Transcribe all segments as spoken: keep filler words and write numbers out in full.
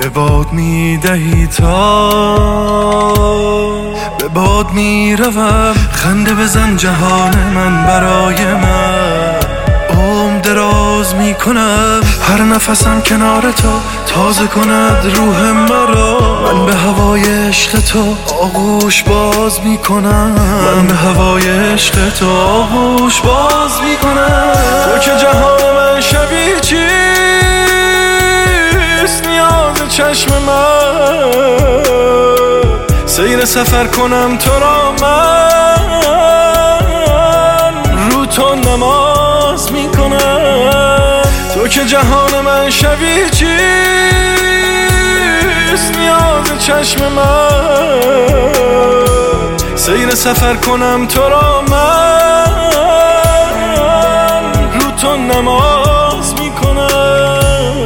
به باد میدهی تا به باد میروم. خنده بزن جهان من برای من، عمر دراز میکنم. هر نفسم کنار تو تازه کند روح مرا. من به هوای عشق تو آغوش باز میکنم. من به هوای عشق تو آغوش باز میکنم. تو که جهان من شبیه چیست نیاز چشم من. سیر سفر کنم تو را من، رو تو نماز میکنم. تو که جهان من شبیه چیست نیاز چشم من. سیر سفر کنم تو را من، رو تو نماز میکنم.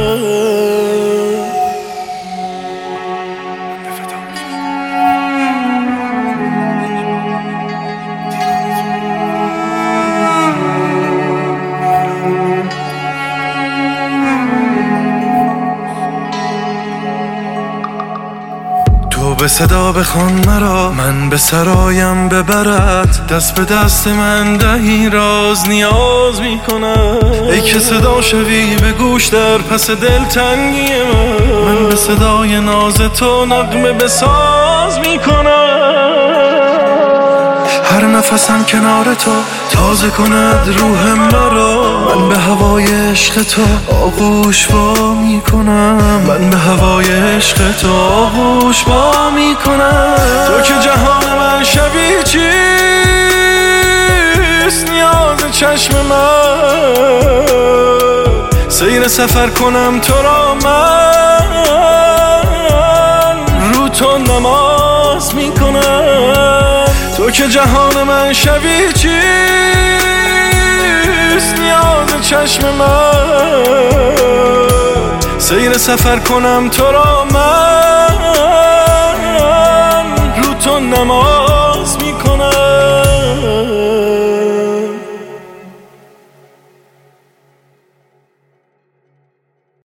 تو به صدا بخوان مرا، من به سرایم ببرد. دست به دست من دهی راز نیاز میکنم. ای که صدا شوی به گوش در پس دلتنگی من. من به صدای ناز تو نغمه بساز میکنم. هر نفسم کنار تو تازه کند روح مرا. من به هوای عشق تو آغوش وا میکنم. من به هوای عشق تو آغوش وا میکنم. تو که جهان من شبیه چیست نیاز چشم من. سیر سفر کنم تو را من، رو تو نماز میکنم. تو که جهان من شبیه چیست نیاز چشم من. سیر سفر کنم تو را من،